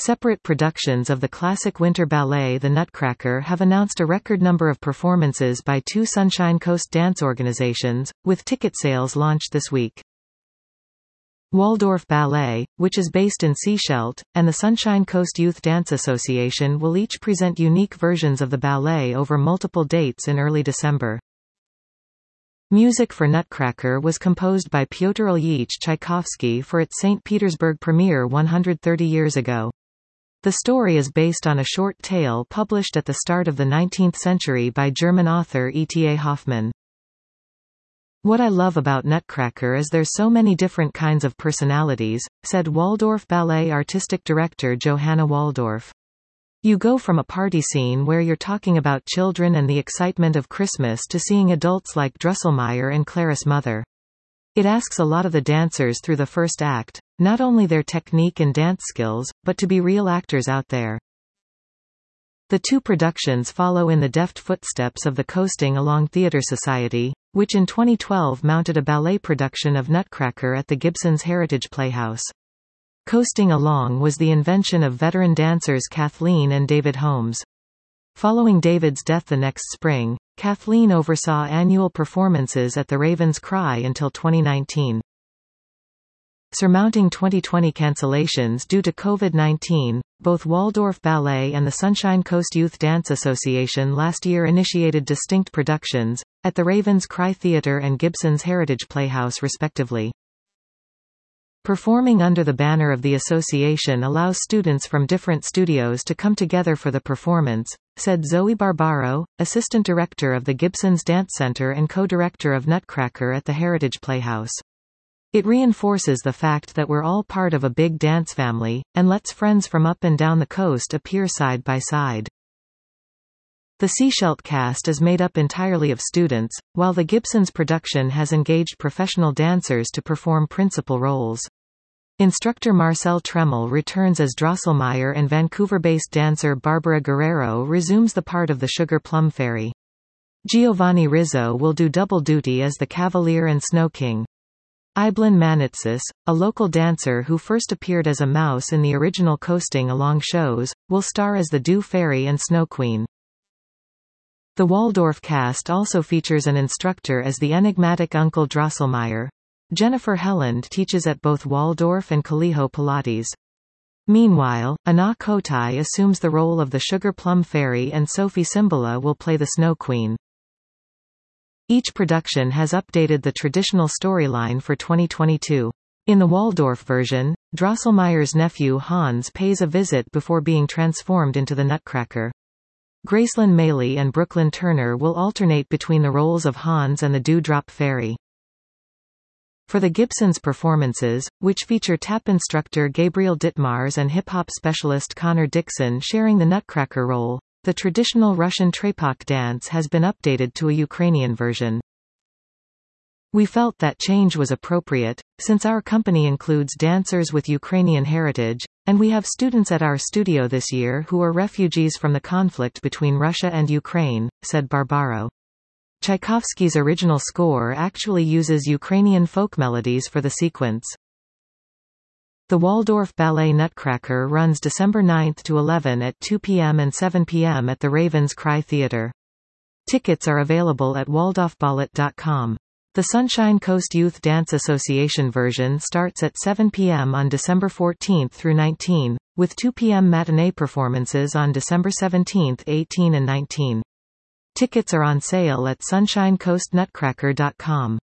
Separate productions of the classic winter ballet The Nutcracker have announced a record number of performances by two Sunshine Coast dance organizations, with ticket sales launched this week. Waldorf Ballet, which is based in Sechelt, and the Sunshine Coast Youth Dance Association will each present unique versions of the ballet over multiple dates in early December. Music for Nutcracker was composed by Pyotr Ilyich Tchaikovsky for its St. Petersburg premiere 130 years ago. The story is based on a short tale published at the start of the 19th century by German author E.T.A. Hoffmann. "What I love about Nutcracker is there's so many different kinds of personalities," said Waldorf Ballet artistic director Johanna Waldorf. "You go from a party scene where you're talking about children and the excitement of Christmas to seeing adults like Drosselmeyer and Clarice Mother. It asks a lot of the dancers through the first act, not only their technique and dance skills, but to be real actors out there." The two productions follow in the deft footsteps of the Coasting Along Theatre Society, which in 2012 mounted a ballet production of Nutcracker at the Gibsons Heritage Playhouse. Coasting Along was the invention of veteran dancers Kathleen and David Holmes. Following David's death the next spring, Kathleen oversaw annual performances at the Raven's Cry until 2019. Surmounting 2020 cancellations due to COVID-19, both Waldorf Ballet and the Sunshine Coast Youth Dance Association last year initiated distinct productions, at the Raven's Cry Theatre and Gibsons Heritage Playhouse respectively. Performing under the banner of the association allows students from different studios to come together for the performance, said Zoe Barbaro, assistant director of the Gibsons Dance Center and co-director of Nutcracker at the Heritage Playhouse. "It reinforces the fact that we're all part of a big dance family, and lets friends from up and down the coast appear side by side." The Sechelt cast is made up entirely of students, while the Gibsons production has engaged professional dancers to perform principal roles. Instructor Marcel Tremmel returns as Drosselmeyer and Vancouver-based dancer Barbara Guerrero resumes the part of the Sugar Plum Fairy. Giovanni Rizzo will do double duty as the Cavalier and Snow King. Iblin Manitsis, a local dancer who first appeared as a mouse in the original Coasting Along shows, will star as the Dew Fairy and Snow Queen. The Waldorf cast also features an instructor as the enigmatic Uncle Drosselmeyer. Jennifer Helland teaches at both Waldorf and Colegio Pilates. Meanwhile, Anna Kotai assumes the role of the Sugar Plum Fairy and Sophie Simbola will play the Snow Queen. Each production has updated the traditional storyline for 2022. In the Waldorf version, Drosselmeyer's nephew Hans pays a visit before being transformed into the Nutcracker. Gracelyn Maley and Brooklyn Turner will alternate between the roles of Hans and the Dewdrop Fairy. For the Gibsons performances, which feature tap instructor Gabriel Ditmars and hip-hop specialist Connor Dixon sharing the Nutcracker role, the traditional Russian trepak dance has been updated to a Ukrainian version. "We felt that change was appropriate, since our company includes dancers with Ukrainian heritage, and we have students at our studio this year who are refugees from the conflict between Russia and Ukraine," said Barbaro. Tchaikovsky's original score actually uses Ukrainian folk melodies for the sequence. The Waldorf Ballet Nutcracker runs December 9 to 11 at 2 p.m. and 7 p.m. at the Raven's Cry Theatre. Tickets are available at waldorfballet.com. The Sunshine Coast Youth Dance Association version starts at 7 p.m. on December 14 through 19, with 2 p.m. matinee performances on December 17, 18 and 19. Tickets are on sale at sunshinecoastnutcracker.com.